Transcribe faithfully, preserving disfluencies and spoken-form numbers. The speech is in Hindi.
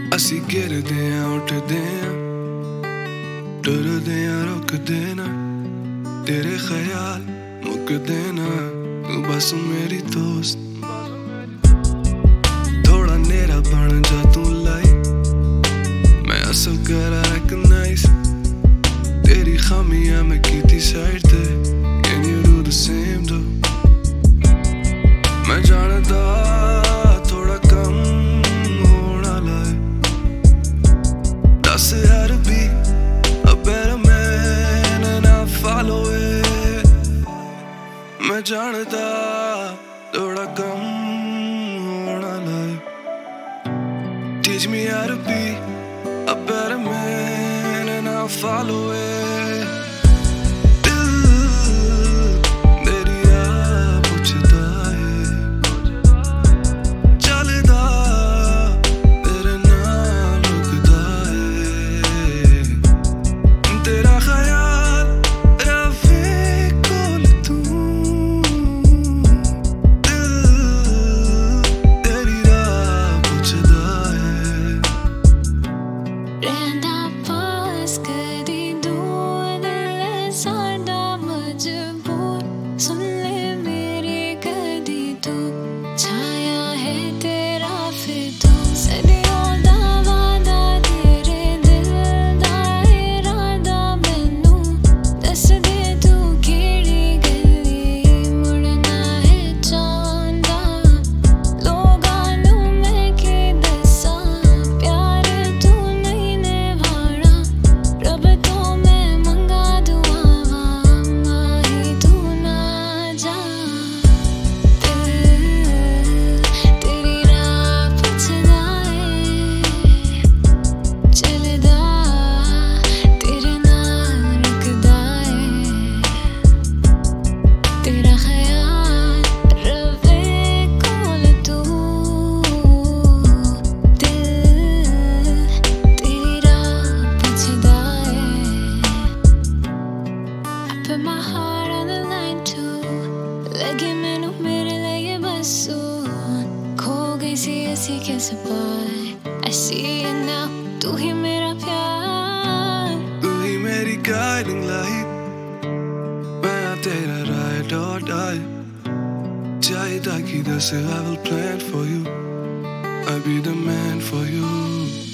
ਅਸੀਂ ਗਿਰਦੇ ਆਂ ਉੱਠਦੇ ਆਂ ਡਰਦੇ ਆਂ ਰੁਕਦੇ ਨਾ ਤੇਰੇ ਖਿਆਲ ਮੁੱਕਦੇ ਨਾ ਤੂੰ ਬਸ ਮੇਰੀ ਦੋਸਤ ਥੋੜਾ ਨੇਰਾ ਬਣ ਜਾ ਤੂੰ ਲਾਈ मैं असल करा recognize तेरी खामियां मैं कीती साइड ते can you do the same though मैं जानदा थोड़ा कम होना लाए दस how to be a better man and I follow it मैं जानदा थोड़ा कम होना लाए teach me how to be a better man and I'll follow it तेरी राह पुछदा है चलदा तेरे नाल रुकदा है तेरा ख्याल रवे कोल तू तेरी राह पुछदा है रहना पास करी दूर दिल साडा मजबूर सुन ले मेरी कदी तू छाया है तेरा फितूर सदियों दा वादा तेरे दिल दा इरादा मैनू दस दे तू केड़ी गली मुड़ना है चांदा लोगां नू मैं की दसां प्यार तू नहीं निभाना रब तो मैं मंगा दुआवां माही तू ना जा दिल तेरी राह पुछदा है चलदा तेरे नाल रुकदा है तेरा ख्याल रवे कोल तू दिल तेरी राह पुछदा है I put my heart on the line too लगे मैनू मेरे लिए बस खो गई सी ऐसी कैसे पाए I see it now तू ही मेरा प्यार तू ही मेरी guiding light मैं तेरा ride or die चाहिदा की दस I will plan for you I'll be the man for you